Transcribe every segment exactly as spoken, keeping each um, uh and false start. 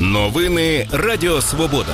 Новини Радіо Свобода.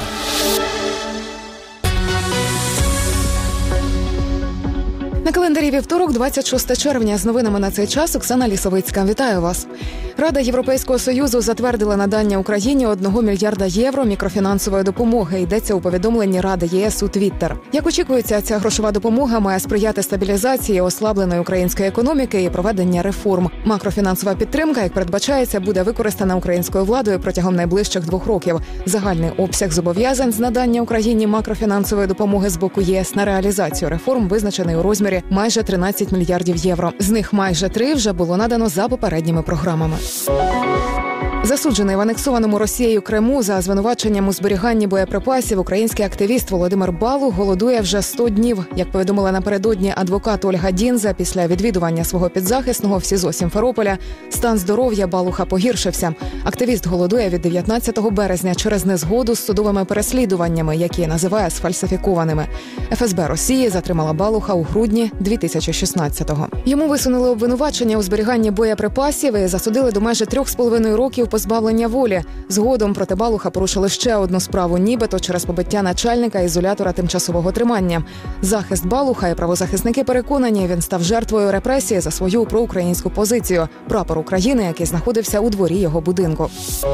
На календарі вівторок, двадцять шостого червня. З новинами на цей час Оксана Лісовицька. Вітаю вас. Рада Європейського Союзу затвердила надання Україні одного мільярда євро мікрофінансової допомоги. Йдеться у повідомленні Ради ЄС у Твіттер. Як очікується, ця грошова допомога має сприяти стабілізації ослабленої української економіки і проведення реформ. Макрофінансова підтримка, як передбачається, буде використана українською владою протягом найближчих двох років. Загальний обсяг зобов'язань з надання Україні макрофінансової допомоги з боку ЄС на реалізацію реформ визначений у розмірі майже тринадцять мільярдів євро. З них майже три вже було надано за попередніми програмами. Засуджений в анексованому Росією Криму за звинуваченням у зберіганні боєприпасів український активіст Володимир Балух голодує вже сто днів. Як повідомила напередодні адвокат Ольга Дінза, після відвідування свого підзахисного в СІЗО Сімферополя, стан здоров'я Балуха погіршився. Активіст голодує від дев'ятнадцятого березня через незгоду з судовими переслідуваннями, які називає сфальсифікованими. еф ес бе Росії затримала Балуха у грудні дві тисячі шістнадцятого. Йому висунули обвинувачення у зберіганні боєприпасів і засудили до майже трьох з половиною років позбавлення волі. Згодом проти Балуха порушили ще одну справу, нібито через побиття начальника ізолятора тимчасового тримання. Захист Балуха і правозахисники переконані, він став жертвою репресії за свою проукраїнську позицію. Прапор України, який знаходився у дворі його будинку.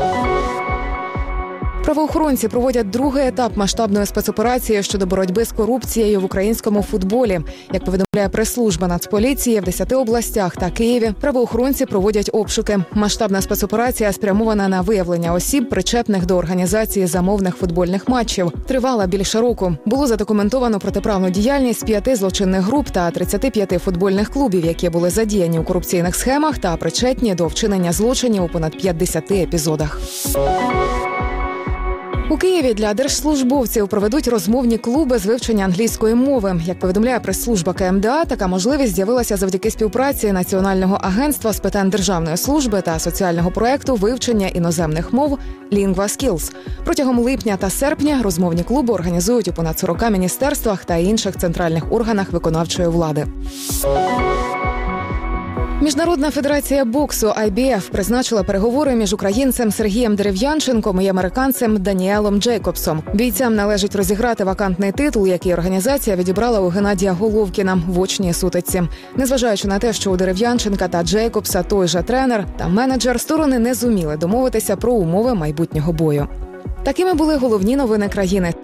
Правоохоронці проводять другий етап масштабної спецоперації щодо боротьби з корупцією в українському футболі. Як повідомляє прес-служба Нацполіції, в десяти областях та Києві правоохоронці проводять обшуки. Масштабна спецоперація спрямована на виявлення осіб, причетних до організації замовних футбольних матчів. Тривала більше року. Було задокументовано протиправну діяльність п'яти злочинних груп та тридцяти п'яти футбольних клубів, які були задіяні у корупційних схемах та причетні до вчинення злочинів у понад п'ятдесяти епізодах. У Києві для держслужбовців проведуть розмовні клуби з вивчення англійської мови. Як повідомляє прес-служба ка ем де а, така можливість з'явилася завдяки співпраці Національного агентства з питань державної служби та соціального проекту вивчення іноземних мов Lingua Skills. Протягом липня та серпня розмовні клуби організують у понад сорока міністерствах та інших центральних органах виконавчої влади. Міжнародна федерація боксу ай бі еф призначила переговори між українцем Сергієм Дерев'янченком і американцем Даніелом Джейкобсом. Бійцям належить розіграти вакантний титул, який організація відібрала у Геннадія Головкіна в очній сутичці. Незважаючи на те, що у Дерев'янченка та Джейкобса той же тренер та менеджер, сторони не зуміли домовитися про умови майбутнього бою. Такими були головні новини країни.